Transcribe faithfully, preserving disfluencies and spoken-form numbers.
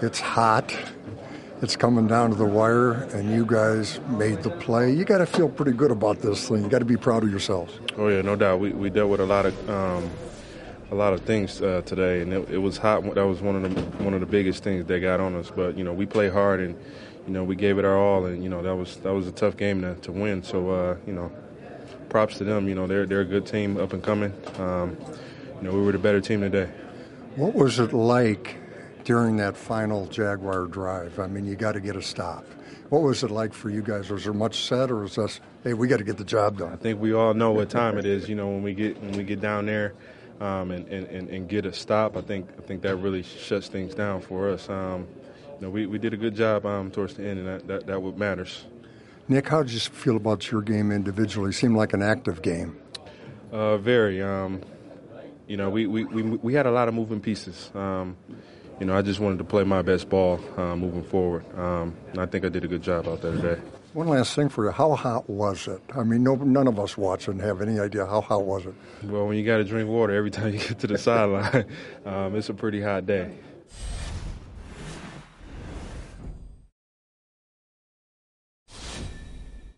It's hot. It's coming down to the wire, and you guys made the play. You got to feel pretty good about this thing. You got to be proud of yourselves. Oh yeah, no doubt. We we dealt with a lot of um, a lot of things uh, today, and it, it was hot. That was one of the one of the biggest things they got on us. But you know, we played hard, and you know, we gave it our all, and you know, that was that was a tough game to, to win. So uh, you know, props to them. You know, they're they're a good team, up and coming. Um, you know, we were the better team today. What was it like during that final Jaguar drive? I mean, you got to get a stop. What was it like for you guys? Was there much said, or was this, hey, we got to get the job done? I think we all know what time it is. You know, when we get when we get down there um, and, and, and get a stop, I think I think that really shuts things down for us. Um, you know, we, we did a good job um, towards the end, and that, that, that what matters. Nick, how did you feel about your game individually? It seemed like an active game. Uh, very. Um, you know, we, we, we, we had a lot of moving pieces. Um, You know, I just wanted to play my best ball uh, moving forward, um, and I think I did a good job out there today. One last thing for you. How hot was it? I mean, no, none of us watching have any idea. How hot was it? Well, when you got to drink water every time you get to the sideline, um, it's a pretty hot day.